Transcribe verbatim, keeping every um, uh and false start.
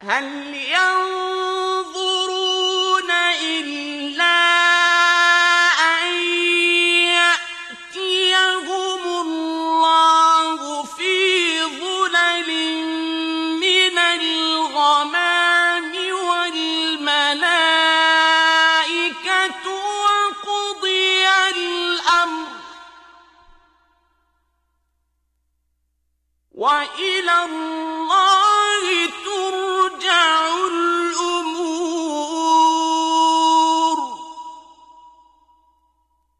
هل ينظرون إلا أن يأتيهم الله في ظلل من الغمام والملائكة وقضي الأمر وإلى الله